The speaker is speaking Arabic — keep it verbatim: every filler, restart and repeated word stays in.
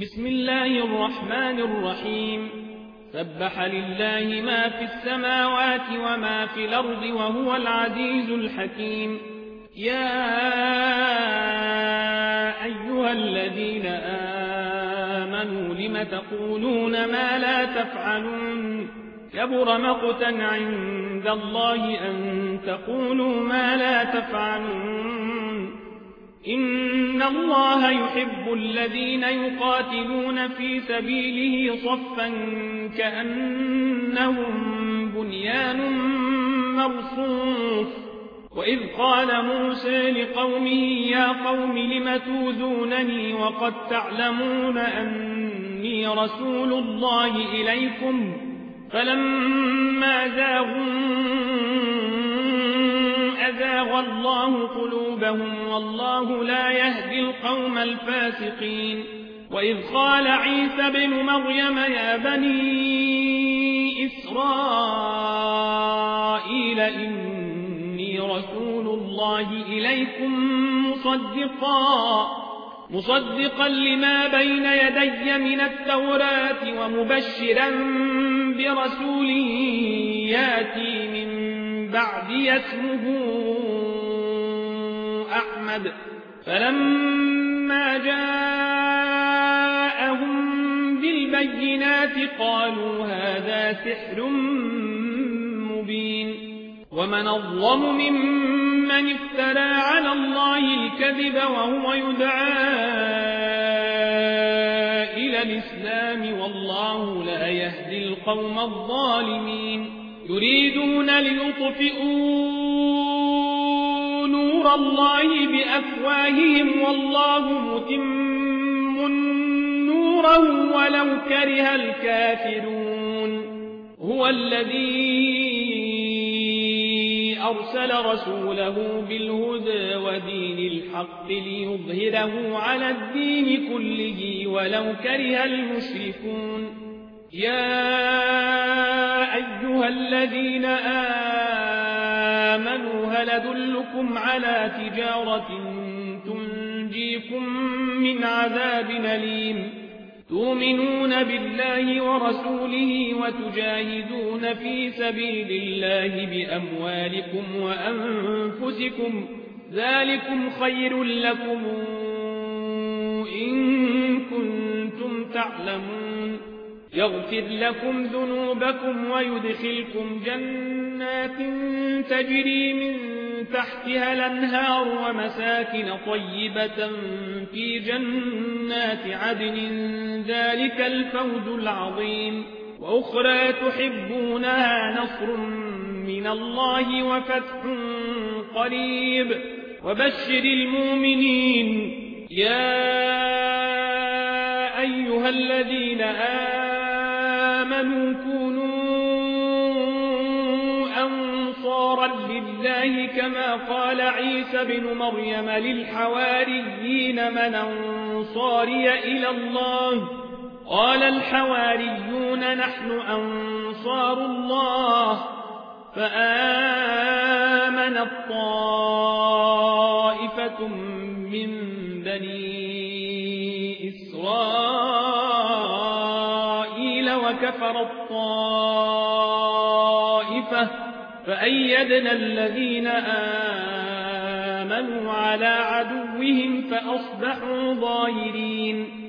بسم الله الرحمن الرحيم سبح لله ما في السماوات وما في الأرض وهو العزيز الحكيم. يا أيها الذين آمنوا لم تقولون ما لا تفعلون كبر مقتا عند الله أن تقولوا ما لا تفعلون. إن الله يحب الذين يقاتلون في سبيله صفا كأنهم بنيان مرصوص. وإذ قال موسى لقومه يا قوم لم توذونني وقد تعلمون أني رسول الله إليكم فلما زاغوا أزاغ الله قلوبهم والله لا يهدي القوم الفاسقين. وإذ قال عيسى بن مريم يا بني إسرائيل إني رسول الله إليكم مصدقا مصدقا لما بين يدي من التوراة ومبشرا برسول ياتي من بعدي اسمه أحمد. فلما جاءهم بالبينات قالوا هذا سحر مبين. ومن أظلم ممن افترى على الله الكذب وهو يدعى إلى الإسلام والله لا يهدي القوم الظالمين. يريدون ليطفئوا نور الله بأفواههم والله متم نوره ولو كره الكافرون. هو الذي أرسل رسوله بالهدى ودين الحق ليظهره على الدين كله ولو كره المشركون. يا أيها الذين آمنوا هل أدلكم على تجارة تنجيكم من عذاب أليم تؤمنون بالله ورسوله وتجاهدون في سبيل الله بأموالكم وأنفسكم ذلكم خير لكم إن كنتم تعلمون. يغفر لكم ذنوبكم ويدخلكم جنات تجري من تحتها الأنهار ومساكن طيبة في جنات عدن ذلك الفوز العظيم. وأخرى تحبونها نصر من الله وفتح قريب وبشر المؤمنين. يا أيها الذين آمنوا كونوا أنصارا لله كما قال عيسى بن مريم للحواريين من أنصاري إلى الله قال الحواريون نحن أنصار الله. فآمنت طائفة من بني إسرائيل وكفرت طائفة فأيدنا الذين آمنوا على عدوهم فأصبحوا ظاهرين.